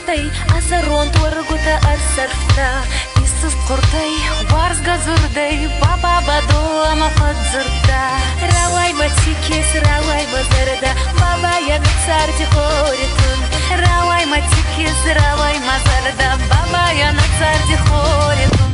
tai Asaron tuarguta ar sarfta Isus kortai Wars gazurdai Baba bado ama fadzurta Rawai matikis rawai mazarda Baba yan sarti khoritun Rawai matikis rawai mazarda Baba yan sarti khoritun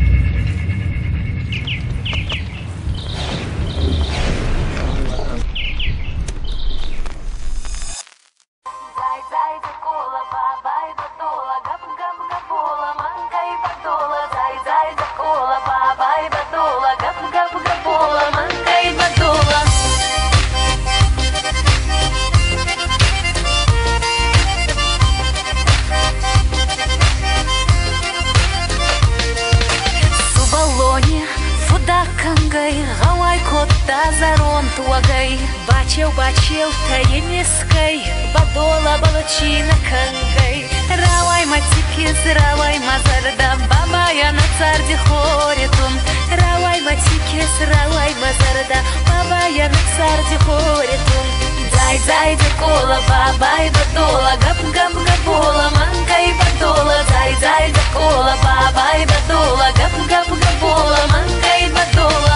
Gawai kota zaron tuagai Bačiau tai miskai Badola balachina kangai Rawai matikis rawai mazarda Baba yan sardi khoritum Rawai matikis rawai mazarda Baba yan sardi khoritum Zai de kola babai badola Gap gabola mankai badola Zai de kola babai badola Gap gabola mankai badola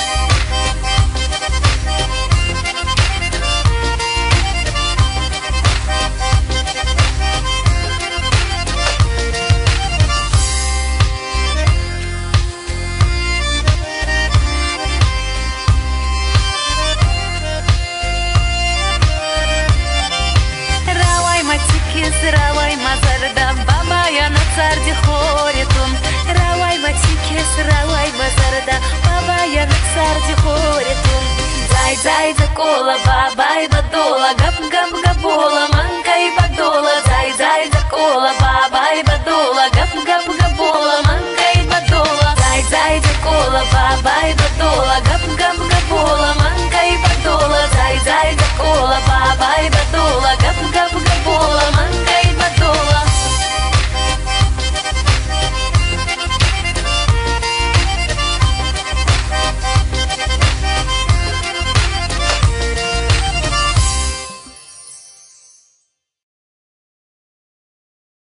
Rawai mazarda Baba yan sardi khoritum Rawai matikis rawai mazarda Baba yan sardi khoritum Zai de kola babai badola Gap gabola mankai badola Zai de kola babai badola Gap gabola mankai badola Zai de kola babai badola Gap gabola mankai badola Zai de kola babai badola Gap